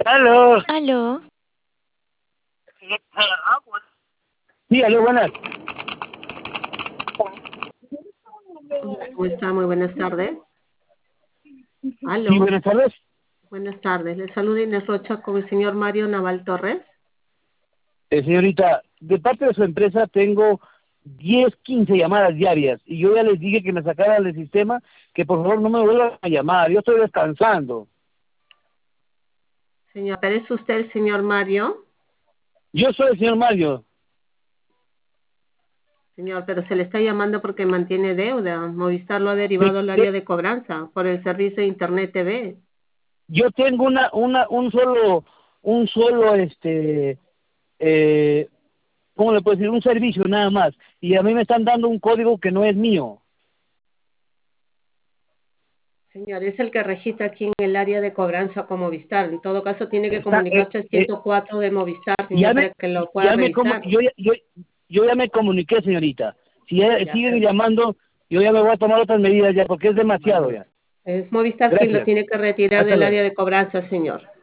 Aló. Aló, Sí, aló, buenas. Hola, ¿cómo está? Muy buenas tardes. Sí, Aló, buenas tardes. buenas tardes. Le saluda Inés Rocha con el señor Mario Naval Torres. Señorita, de parte de su empresa tengo 10, 15 llamadas diarias y yo ya les dije que me sacaran del sistema, que por favor no me vuelvan a llamar, yo estoy descansando. Señor, ¿es usted el señor Mario? Yo soy el señor Mario. Señor, pero se le está llamando porque mantiene deuda. Movistar lo ha De- derivado al área de- de cobranza por el servicio de Internet TV. yo tengo eh, ¿cómo le puedo decir? Un servicio nada más. Y a mí me están dando un código que no es mío. Señor, es el que registra aquí en el área de cobranza con Movistar. En todo caso, tiene que Está, comunicarse al 104 de Movistar, ya señor, me, para que lo pueda ya me, comu- revisar. yo ya me comuniqué, señorita. Si Ya, siguen llamando, yo ya me voy a tomar otras medidas ya, porque es demasiado bueno, ya. es Movistar quien lo Gracias. tiene que retirar Hasta del luego. área de cobranza, señor.